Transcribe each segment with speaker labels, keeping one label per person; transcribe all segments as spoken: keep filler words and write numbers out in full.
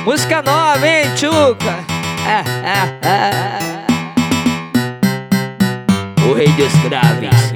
Speaker 1: Música nova, hein, Tchuca? Ah, ah, ah. O rei dos graves.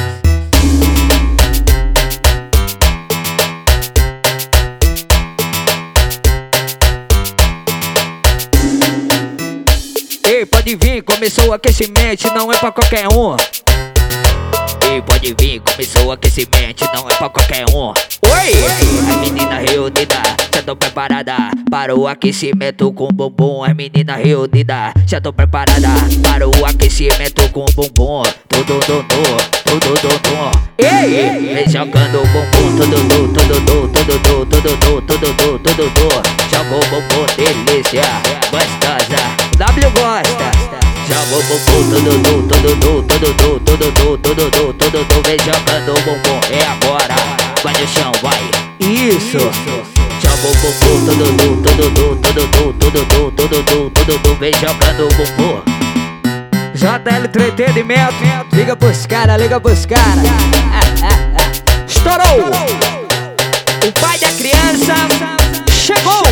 Speaker 1: Ei, pode vir, começou o aquecimento, não é pra qualquer um. Ei, pode vir, começou o aquecimento, não é pra qualquer um. Oi! As meninas reunidas, já tão preparadas para o aquecimento com bumbum. As meninas reunidas, já tão preparadas para o aquecimento com bumbum. Tudo, tudo, tudo, tudo. Ei! Vem jogando o bumbum, tudo, tudo, tudo, tudo, tudo, tudo, tudo, tudo, tudo, tudo. Joga o bumbum, delícia, gostosa. W gosta. Joga o bumbum, tudo, tudo, tudo, tudo, tudo, tudo, tudo, tudo, tudo, tudo. Vem jogando o bumbum, é agora. Vai no chão, vai. Isso. Joga o bumbum, tudo, tudo, tudo, tudo, tudo, tudo, tudo, tudo, tudo. Vem jogando o bumbum. J L Entretenimento, liga pros cara, liga pros cara. Estourou! O pai da criança chegou!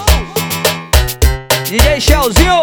Speaker 1: D J Shellzinho.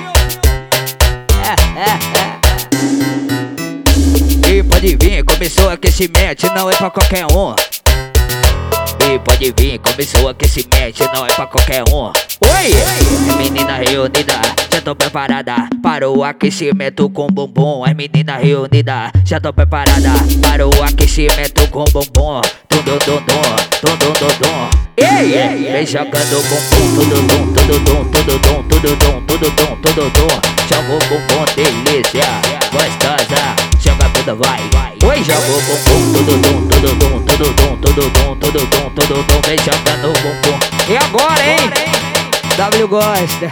Speaker 1: E pode vir, começou o aquecimento, não é pra qualquer um. E pode vir, começou o aquecimento, não é pra qualquer um. Oi! As meninas reunidas, já tão preparadas para o aquecimento com bumbum. As meninas reunidas, já tão preparadas para o aquecimento com bumbum. Tudo, tudo, tudo, tudo. Ei! Vem jogando o bumbum, tudo, tudo, tudo, tudo, tudo, tudo, tudo, tudo, tudo, tudo. Joga o bumbum, delícia, gostosa. Joga tudo, vai. Oi, joga o bumbum, tudo, tudo, tudo, tudo, tudo, tudo, tudo, tudo, tudo, tudo. Vem jogando o bumbum. E agora, hein? W gosta.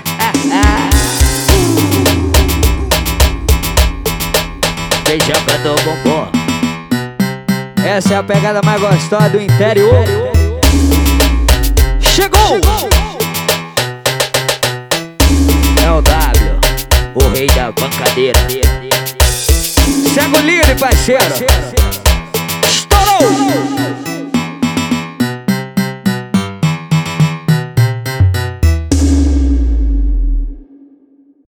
Speaker 1: Vem jogando o bumbum. Essa é a pegada mais gostosa do interior. Chegou! É o W, o rei da bancadeira. Segue o líder, parceiro.